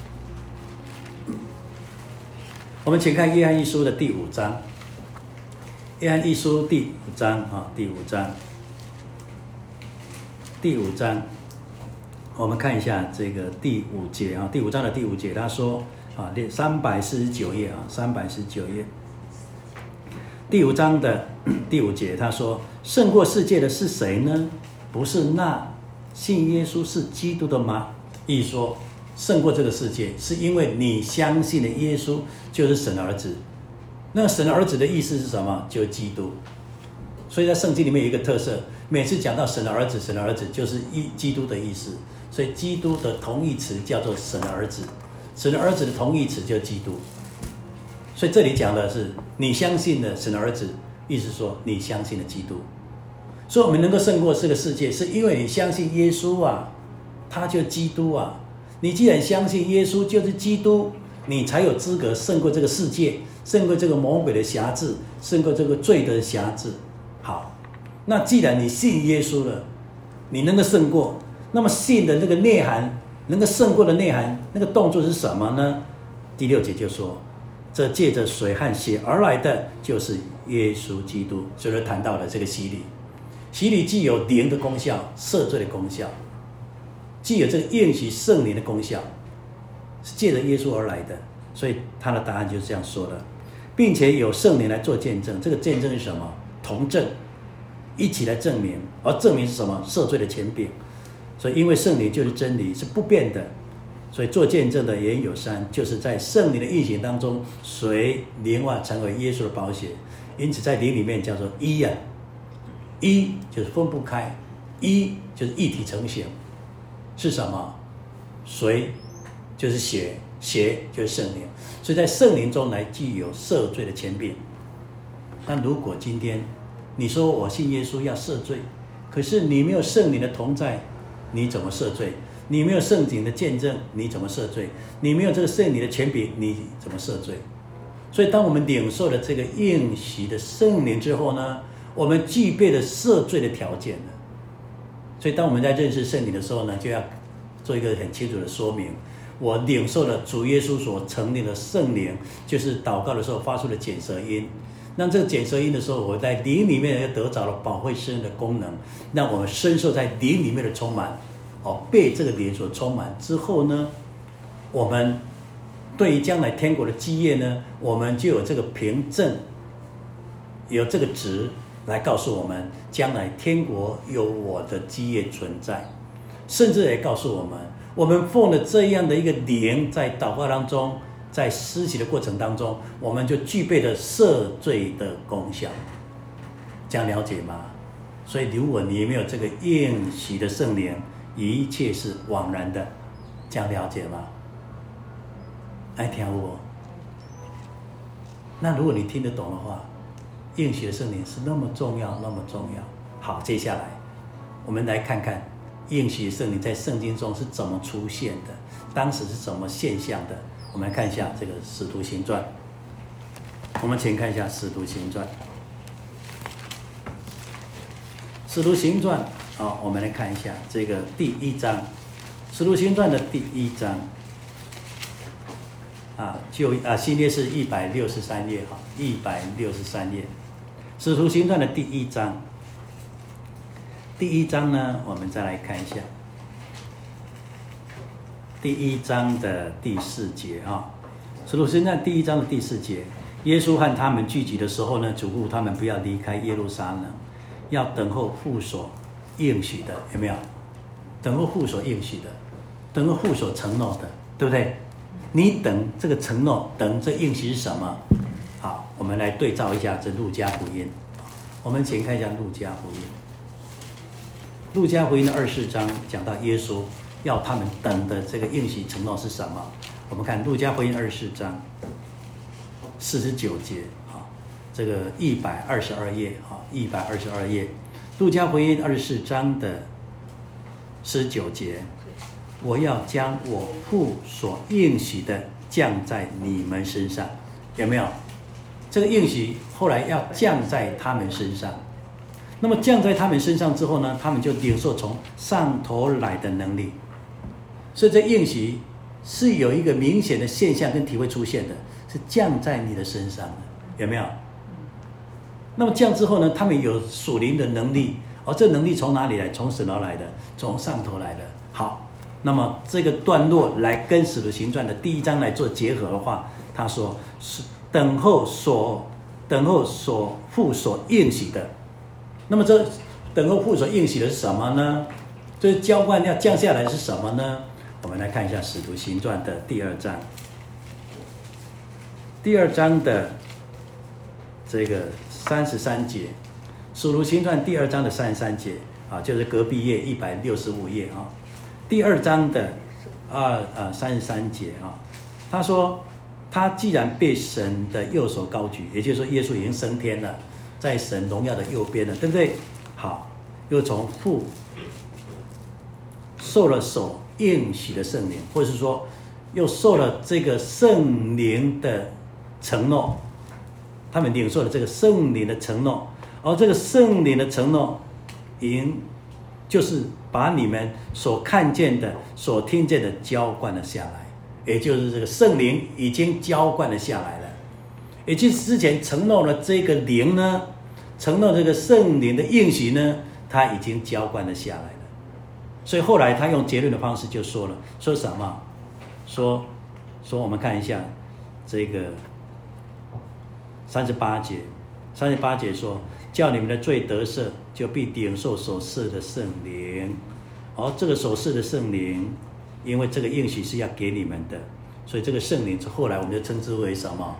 Speaker 1: 我们请看约翰一书的第五章。约翰一书第五章啊，第五章，第五章，我们看一下这个第五节啊，第五章的第五节，他说啊，三百四十九页啊，三百四十九页，第五章的第五节，他说：胜过世界的是谁呢？不是那信耶稣是基督的吗？意思说，胜过这个世界，是因为你相信的耶稣就是神的儿子。那神的儿子的意思是什么？就是基督。所以在圣经里面有一个特色，每次讲到神的儿子，神的儿子就是一基督的意思。所以基督的同义词叫做神的儿子，神的儿子的同义词就是基督。 所以这里讲的是你相信了神的儿子，意思说你相信了基督。所以我们能够胜过这个世界，是因为你相信耶稣啊，他就是基督啊。你既然相信耶稣就是基督，你才有资格胜过这个世界，胜过这个魔鬼的辖制，胜过这个罪的辖制。好，那既然你信耶稣了，你能够胜过，那么信的那个内涵，能够胜过的内涵，那个动作是什么呢？第六节就说，这借着水和血而来的就是耶稣基督。所以说谈到了这个洗礼，洗礼既有灵的功效，赦罪的功效，既有这个应许圣灵的功效，是借着耶稣而来的。所以他的答案就是这样说的，并且有圣灵来做见证。这个见证是什么？同证，一起来证明。而证明是什么？赦罪的权柄。所以因为圣灵就是真理，是不变的，所以做见证的也有三，就是在圣灵的运行当中，随灵化成为耶稣的宝血。因此在灵里面叫做一啊，一就是分不开，一就是一体成型。是什么？水就是血，血就是圣灵。所以在圣灵中来具有赦罪的权柄。那如果今天你说我信耶稣要赦罪，可是你没有圣灵的同在，你怎么赦罪？你没有圣灵的见证，你怎么赦罪？你没有这个圣灵的权柄，你怎么赦罪？所以当我们领受了这个应许的圣灵之后呢，我们具备了赦罪的条件了。所以当我们在认识圣灵的时候呢，就要做一个很清楚的说明。我领受了主耶稣所成立的圣灵，就是祷告的时候发出的卷舌音。那这个卷舌音的时候，我在灵里面得着了保惠师的功能，让我们深受在灵里面的充满，哦，被这个灵所充满之后呢，我们对于将来天国的基业呢，我们就有这个凭证，有这个值来告诉我们，将来天国有我的基业存在，甚至也告诉我们，我们奉了这样的一个灵，在祷告当中，在施洗的过程当中，我们就具备了赦罪的功效。这样了解吗？所以如果你没有这个应许的圣灵，一切是枉然的。这样了解吗？爱听我。那如果你听得懂的话，应许的圣灵是那么重要，那么重要。好，接下来我们来看看应许的圣灵在圣经中是怎么出现的，当时是什么现象的。我们来看一下这个《使徒行传》，我们先看一下《使徒行传》。《使徒行传》好，我们来看一下这个第一章，《使徒行传》的第一章啊，就啊新约是一百六十三页哈，一百六十三页，《使徒行传》的第一章。第一章呢，我们再来看一下。第一章的第四节啊，《使徒行传》第一章的第四节，耶稣和他们聚集的时候呢，嘱咐他们不要离开耶路撒冷，要等候父所应许的，有没有？等候父所应许的，等候父所承诺的，对不对？你等这个承诺，等这应许是什么？好，我们来对照一下这路加福音。我们先看一下路加福音。路加福音的二十四章讲到耶稣要他们等的这个应许承诺是什么？我们看路加福音二十四章四十九节啊，这个一百二十二页啊，一百二十二页，路加福音二十四章的十九节，我要将我父所应许的降在你们身上，有没有？这个应许后来要降在他们身上。那么降在他们身上之后呢，他们就领受从上头来的能力。所以这应许是有一个明显的现象跟体会出现的，是降在你的身上的，有没有？那么降之后呢，他们有属灵的能力，而这能力从哪里来？从神而来的，从上头来的。好，那么这个段落来跟《使徒行传》的第一章来做结合的话，他说是等候所等候所父所应许的。那么这等候父所应许的是什么呢？这浇灌要降下来是什么呢？我们来看一下《使徒行传》的第二章，第二章的这个三十三节，《使徒行传》第二章的三十三节啊，就是隔壁页一百六十五页啊，第二章的二呃三十三节啊，他说他既然被神的右手高举，也就是说耶稣已经升天了，在神荣耀的右边了，对不对？好，又从父受了所应许的圣灵，或者是说又受了这个圣灵的承诺，他们领受了这个圣灵的承诺，而这个圣灵的承诺已经就是把你们所看见的、所听见的浇灌了下来，也就是这个圣灵已经浇灌了下来了。也就是之前承诺了这个灵呢，承诺这个圣灵的应许呢，他已经浇灌了下来了。所以后来他用结论的方式就说了，说什么？说说我们看一下这个三十八节，三十八节说，叫你们的罪得赦，就必领受所赐的圣灵。而这个所赐的圣灵，因为这个应许是要给你们的，所以这个圣灵后来我们就称之为什么？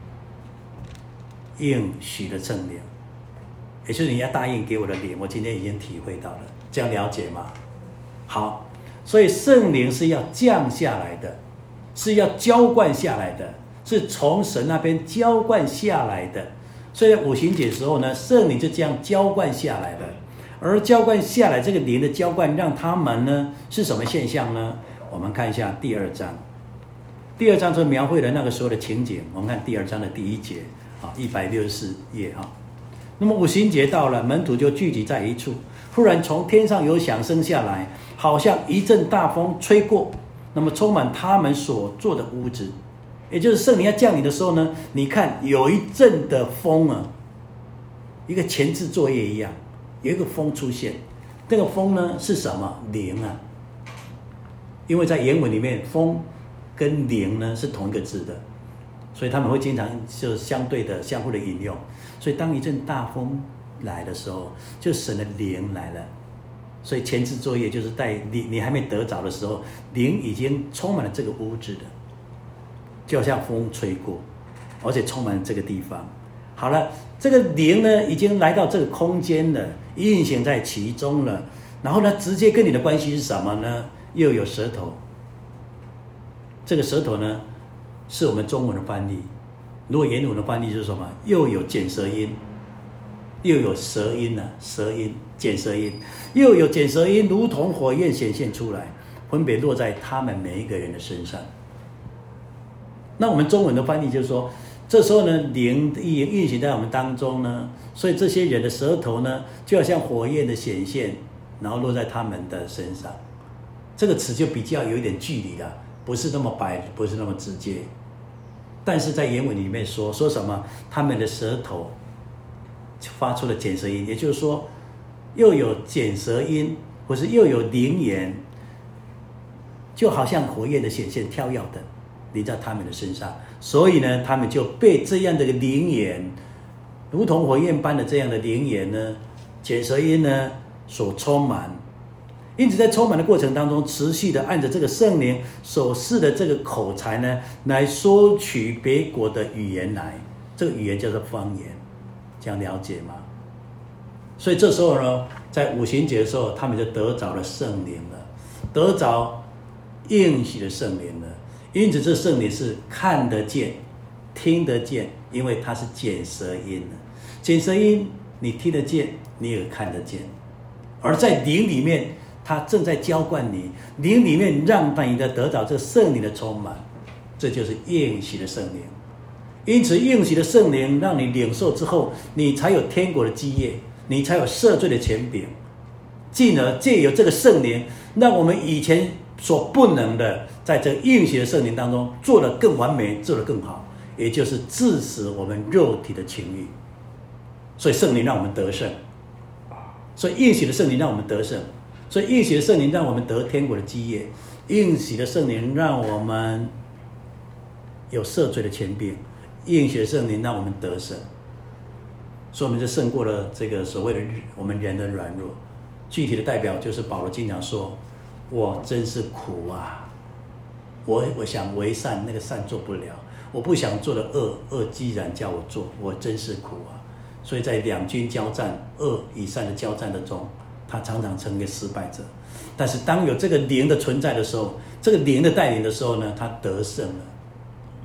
Speaker 1: 应许的圣灵，也就是你要答应给我的灵，我今天已经体会到了，这样了解吗？好，所以圣灵是要降下来的，是要浇灌下来的，是从神那边浇灌下来的。所以在五旬节的时候呢，圣灵就这样浇灌下来了。而浇灌下来这个灵的浇灌，让他们呢是什么现象呢？我们看一下第二章，第二章就描绘了那个时候的情景。我们看第二章的第一节啊，一百六十四页啊。那么五旬节到了，门徒就聚集在一处，忽然从天上有响声下来，好像一阵大风吹过，那么充满他们所坐的屋子。也就是圣灵要降临的时候呢，你看有一阵的风啊，一个前置作业一样，有一个风出现。这个风呢是什么？灵啊。因为在原文里面，风跟灵呢是同一个字的，所以他们会经常就相对的相互的引用。所以当一阵大风来的时候，就神的灵来了。所以前置作业就是在你你还没得着的时候，灵已经充满了这个屋子的，就好像风吹过，而且充满了这个地方。好了，这个灵呢已经来到这个空间了，运行在其中了。然后呢，直接跟你的关系是什么呢？又有舌头。这个舌头呢，是我们中文的翻译。如果原文的翻译就是什么？又有卷舌音，又有舌音呢、啊？舌音，卷舌音，又有卷舌音，如同火焰显现出来，分别落在他们每一个人的身上。那我们中文的翻译就是说，这时候呢，灵运行在我们当中呢，所以这些人的舌头呢，就好像火焰的显现，然后落在他们的身上。这个词就比较有一点距离了，不是那么白，不是那么直接。但是在原文里面说说什么？他们的舌头发出了卷舌音，也就是说，又有卷舌音，或是又有灵言，就好像火焰的显现，跳跃的临在他们的身上。所以呢，他们就被这样的灵言，如同火焰般的这样的灵言呢，卷舌音呢所充满。因此在充满的过程当中，持续的按着这个圣灵所示的这个口才呢，来说取别国的语言来。这个语言叫做方言，这样了解吗？所以这时候呢，在五旬节的时候，他们就得着了圣灵了，得着应许的圣灵了。因此这圣灵是看得见、听得见，因为它是卷舌音的。卷舌音你听得见，你也看得见。而在灵里面，它正在浇灌你，灵里面让你的得到这圣灵的充满，这就是应许的圣灵。因此应许的圣灵让你领受之后，你才有天国的基业，你才有赦罪的权柄，进而借由这个圣灵，让我们以前所不能的，在这应许的圣灵当中做得更完美，做得更好，也就是致死我们肉体的情欲。所以圣灵让我们得胜，所以应许的圣灵让我们得胜，所以应许的圣灵让我们得天国的基业，应许的圣灵让我们有赦罪的权柄，应许的圣灵让我们得胜。所以我们就胜过了这个所谓的我们人的软弱。具体的代表就是保罗经常说，我真是苦啊，我我想为善，那个善做不了，我不想做的恶，恶既然叫我做，我真是苦啊。所以在两军交战，恶与善的交战的中，他常常成为失败者。但是当有这个灵的存在的时候，这个灵的带领的时候呢，他得胜了。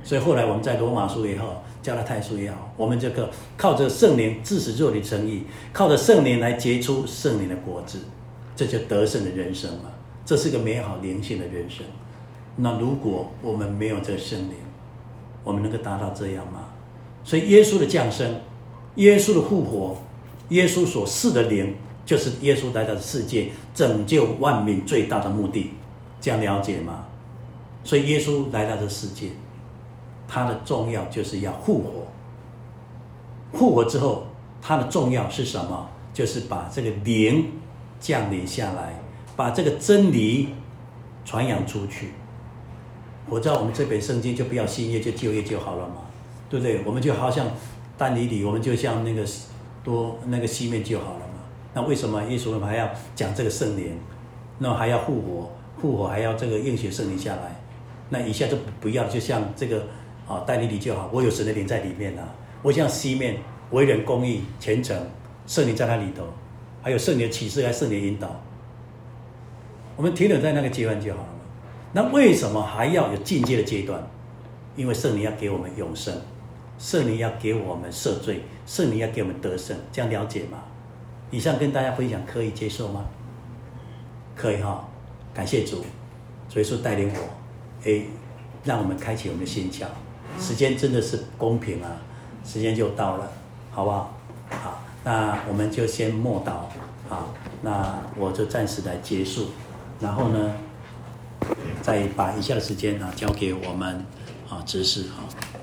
Speaker 1: 所以后来我们在罗马书也好，加拉太书也好，我们这个靠着圣灵致使肉体称义，靠着圣灵来结出圣灵的果子，这就得胜的人生嘛。这是个美好灵性的人生。那如果我们没有这个圣灵，我们能够达到这样吗？所以耶稣的降生，耶稣的复活，耶稣所赐的灵，就是耶稣来到世界拯救万民最大的目的。这样了解吗？所以耶稣来到这世界，他的重要就是要复活。复活之后，他的重要是什么？就是把这个灵降临下来，把这个真理传扬出去。我知道我们这本圣经就不要新约，就旧约就好了嘛，对不对？我们就好像但以理，我们就像那个多那个西面就好了嘛。那为什么耶稣还要讲这个圣灵？那还要复活，复活还要这个应许圣灵下来？那一下就不要，就像这个啊但以理就好，我有神的灵在里面啊。我像西面为人公义虔诚，圣灵在他里头，还有圣灵的启示，还有圣灵引导。我们停留在那个阶段就好了。那为什么还要有进阶的阶段？因为圣灵要给我们永生，圣灵要给我们赦罪，圣灵要给我们得胜，这样了解吗？以上跟大家分享，可以接受吗？可以哈，感谢主，主耶稣带领我，哎，让我们开启我们的心窍。时间真的是公平啊，时间就到了，好不好？好，那我们就先默祷，好，那我就暂时来结束，然后呢，再把以下的时间啊交给我们啊执事哈。